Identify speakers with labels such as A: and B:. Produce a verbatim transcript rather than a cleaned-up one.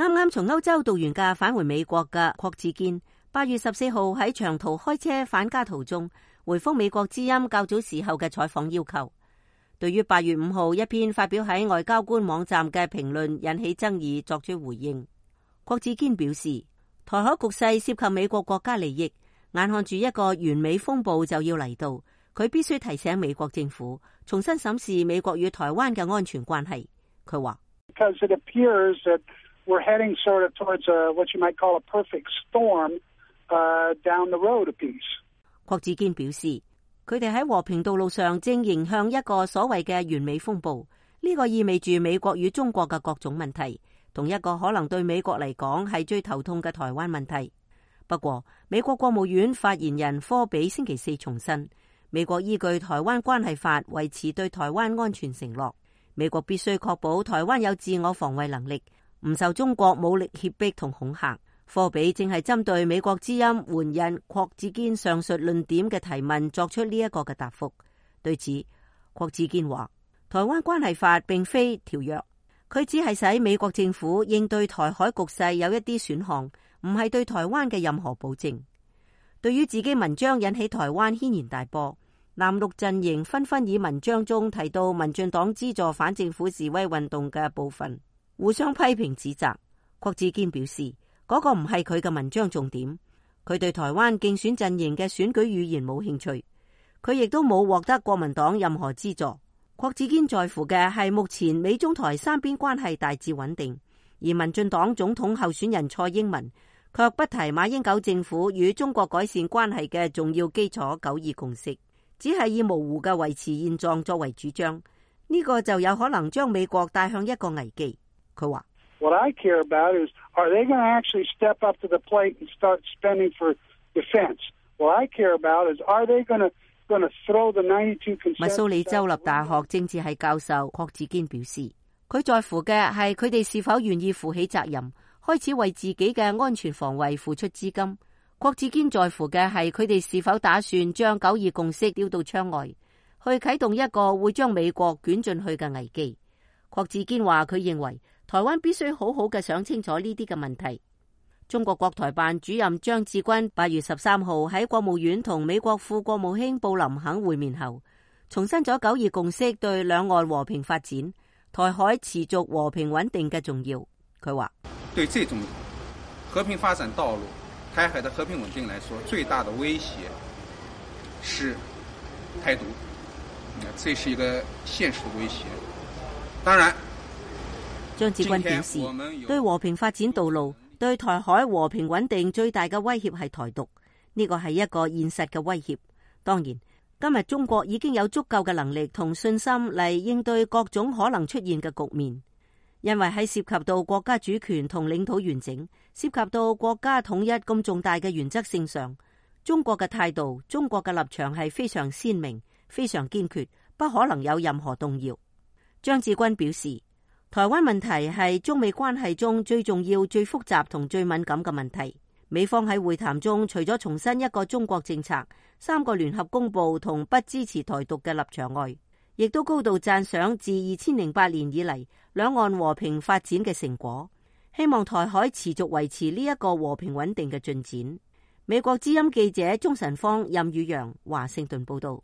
A: 啱啱從歐洲度完假返回美國嘅郭志堅，八月十四號喺長途開車返家途中，回覆美國之音較早時候嘅採訪要求。對於八月五號一篇發表喺外交官網站嘅評論引起爭議，作出回應。郭志堅表示，台海局勢涉及美國國家利益，眼看住一個完美風暴就要嚟到，佢必須提醒美國政府重新審視美國與台灣嘅安全關係。佢話
B: ，Because it appears that we're heading sort of towards a, what you might call a perfect storm, uh, down the road a piece.
A: 郭志堅表示，佢哋喺和平道路上正迎向一個所謂嘅完美風暴，呢個意味住美國與中國嘅各種問題，同一個可能對美國嚟講係最頭痛嘅台灣問題。不過，美國國務院發言人科比星期四重申，美國依據《台灣關係法》維持對台灣安全承諾，美國必須確保台灣有自我防衛能力，唔受中國武力脅迫同恐嚇。科比正係針對美國之音援引郭志堅上述論點嘅提問作出呢一個嘅答覆。對此，郭志堅話：台灣關係法並非條約，佢只係使美國政府應對台海局勢有一啲選項，唔係對台灣嘅任何保證。對於自己文章引起台灣軒然大波，藍綠陣營紛紛以文章中提到民進黨資助反政府示威運動嘅部分互相批評指責。郭志堅表示，嗰個唔係佢嘅文章重點，佢對台灣競選陣營嘅選舉語言冇興趣，佢亦都冇獲得國民黨任何資助。郭志堅在乎嘅係目前美中台三邊關係大致穩定，而民進黨總統候選人蔡英文卻不提馬英九政府與中國改善關係嘅重要基礎九二共識，只係以模糊嘅維持現狀作為主張，呢個就有可能將美國帶向一個危機。佢話
B: ，What I care about is, are they going to actually step up to the plate and start spending for defense? What I care about is, are they going to going to throw the ninety-two consensus?
A: 密蘇里州立大學政治系教授郭志堅表示，佢在乎嘅係佢哋是否願意負起責任，開始為自己嘅安全防衛付出資金。郭志堅在乎嘅係佢哋是否打算將九二共識丟到窗外，去啟動一個會將美國捲進去嘅危機。郭志堅話，佢認為台灣必須好好嘅想清楚呢啲嘅問題。中國國台辦主任張志軍八月十三號喺國務院同美國副國務卿布林肯會面後，重申咗九二共識對兩岸和平發展、台海持續和平穩定嘅重要。佢話：
C: 對這種和平發展道路、台海的和平穩定來說，最大的威脅是台獨，這是一個現實的威脅。當然，
A: 張志軍表示，對和平發展道路、對台海和平穩定最大嘅威脅係台獨，呢個係一個現實嘅威脅。當然，今日中國已經有足夠嘅能力同信心嚟應對各種可能出現嘅局面，因為喺涉及到國家主權同領土完整、涉及到國家統一咁重大嘅原則性上，中國嘅態度、中國嘅立場係非常鮮明、非常堅決，不可能有任何動搖。張志軍表示，台灣問題係中美關係中最重要、最複雜同最敏感嘅問題。美方喺會談中，除咗重申一個中國政策、三個聯合公報同不支持台獨嘅立場外，亦都高度讚賞自二千零八年以嚟兩岸和平發展嘅成果，希望台海持續維持呢一個和平穩定嘅進展。美國之音記者鍾晨芳、任宇陽華盛頓報道。